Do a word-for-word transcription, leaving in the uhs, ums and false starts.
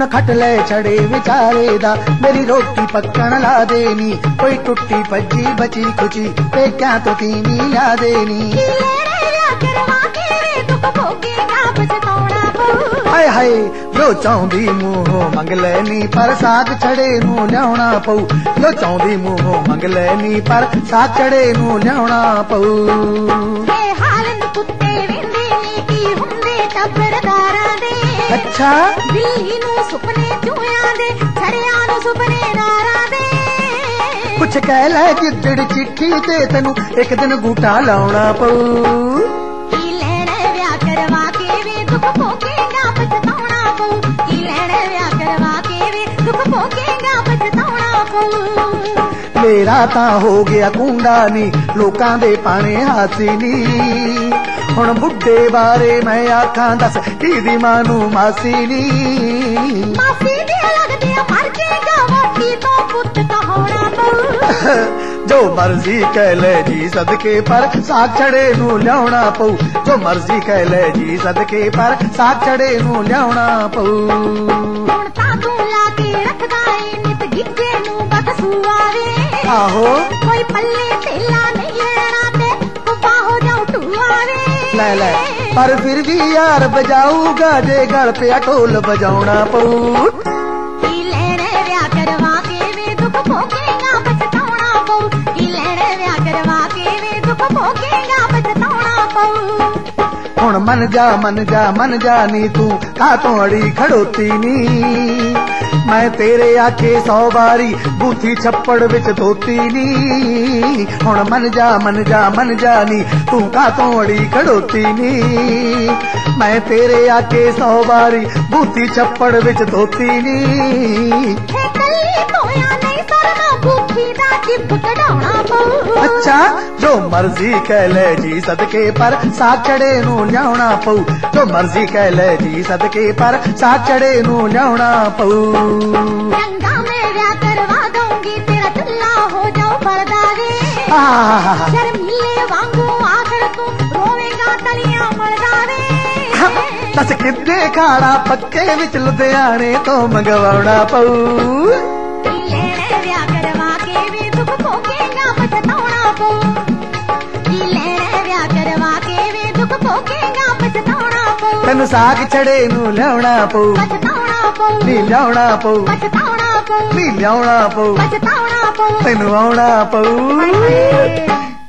हुण खट ले छड़े विचारे दा मेरी रोटी पक्कण ला देनी कोई टुट्टी भज्जी बची खुची पेक्या तो तीनी ला देनी हाय हाय जो चाहुंदी मूंहों मंग लैनी पर साग छड़े नूं लियाउणा पऊ जो चाहुंदी मूंहों मंग लैनी पर साग छड़े नूं लियाउणा पऊ अच्छा बिल्ली नूं सुपने चूहियां दे छड़ियां नूं सुपने नारां दे कुछ कह लै गिद्दड़ चिट्ठी ते तैनू एक दिन बूटा लाउणा पऊ की लैणे विआह करवा के वे दुख भोगेगा पछताउणा पऊ की लैणे विआह करवा के वे दुख भोगेगा पछताउणा पऊ मेरा तां हो गया कूंडा नी लोकां दे पाने हासी नी हुण बुढ़े बारे मैं आखां दस दी मानू मासी नी मासी दी लगदी मर जाएगा वोटी तो पुत कहोड़ा पऊ जो मर्जी कह ले जी सदके पर साग छड़े नूं लियाउणा पऊ जो मर्जी कह ले जी सदके पर साग छड़े नूं लियाउणा पऊ हुण तां तूं ला के रखदा ए नित गिज्जे नूं बदसूआ वे आहो कोई पल्ले तेला नहीं रहना ते बाहो जाऊं टूआ वे ले ले पर फिर भी यार बजाऊगा जे गल पे ढोल बजाउणा पऊ की लैणे विआह करवा के वे दुख भोगेगा पछताउणा पऊ की लैणे विआह करवा के वे दुख भोगेगा पछताउणा पऊ हुण मन जा मन जा मन जा नी तू कातों अड़ी खड़ोती नी मैं तेरे आखे सौ बारी बूथी छप्पड़ विच धोती नी हुण मन जा मन जा मन जा नी तू कातों अड़ी खड़ोती नी मैं तेरे आखे सौ बारी बूथी छप्पड़ विच धोती नी अच्छा जो मर्जी कह ले जी सदके पर साग छड़े नूं लियाउणा पऊ जो मर्जी कह ले जी सदके पर साग छड़े नूं लियाउणा पऊ गंगा में विआह करवा दूंगी तेरा चुल्ला हो जाऊं पर्दा वे शर्मीले वांगू आखिर तू रोवेगा तलियां मरदा वे दस किद्दे खाड़ा पक्के विच लुधियाणे तो मंगवाउणा पऊ लैणे विआह करवा के वे दुख भोगेगा पछताउणा पऊ की लैणे विआह करवा के वे दुख भोगेगा पछताउणा पऊ तैनू साग छड़े नूं लियाउणा पऊ पछताउणा पऊ नी लियाउणा पऊ पछताउणा पऊ नी लियाउणा पऊ पछताउणा पऊ तैनू आउणा पऊ।